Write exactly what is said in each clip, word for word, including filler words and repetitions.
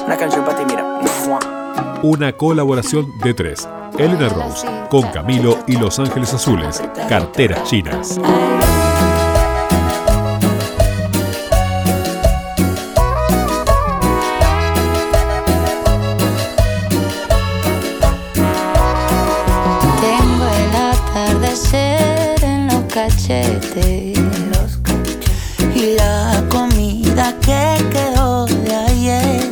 Una canción para ti, mira. Una colaboración de tres. Elena Rose con Camilo y Los Ángeles Azules, Carteras Chinas. Tengo el atardecer en los cachetes y la comida que quedó de ayer.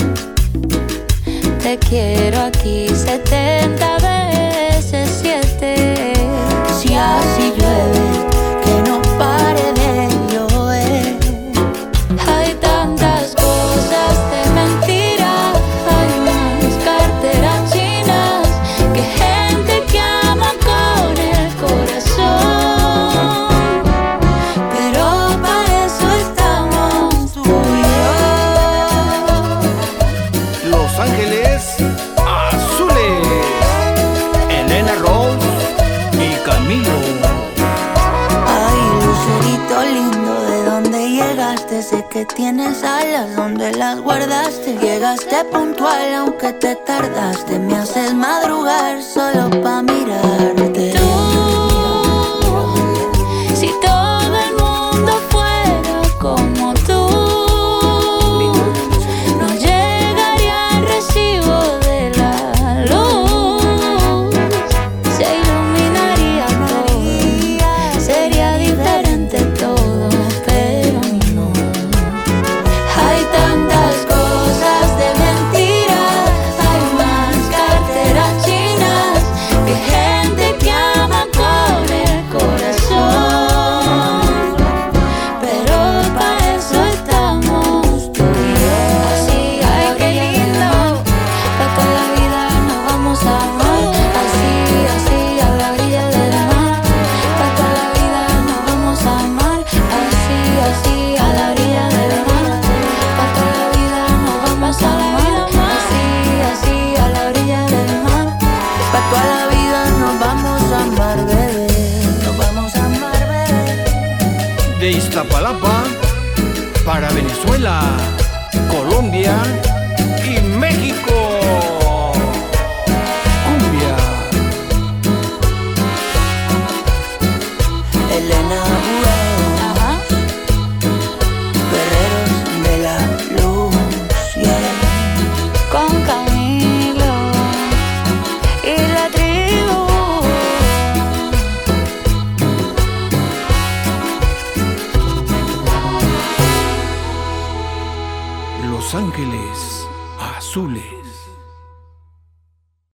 Te quiero aquí setenta veces siete. Si así llueve, que no pare de llover. Hay tantas cosas de mentira, hay más carteras chinas que gente que ama con el corazón. Pero para eso estamos tú y yo. Los Ángeles Azules, Elena Rose y Camilo. Ay, lucerito lindo, ¿de dónde llegaste? Sé que tienes alas, ¿dónde las guardaste? Llegaste puntual, aunque te tardaste. Me haces madrugar solo pa' mirarte. Tú, si todo el mundo fuera como tú, no llegaría el recibo de la luz. Se iluminaría todo, sería diferente todo, pero no. Hay tantas cosas de mentira, hay más carteras chinas que gente que ama con el corazón. Pero para eso estamos tú y yo. Así, ay, qué lindo, pa' toda la vida nos vamos a amar. Así, así, a la orilla del mar. Pa' toda la vida nos vamos a amar. Así, así, a la orilla del mar. Pa' toda la vida nos vamos a amar. Así, así, a la orilla del mar. Pa' toda la vida nos vamos a amar, bebé. Nos vamos a amar, bebé. De Iztapalapa para Venezuela, Colombia y México. Cumbia. Elena Rose, ajá. Guerreros de la luz, yeah. Con Camilo y la tribu. Los Ángeles Azules.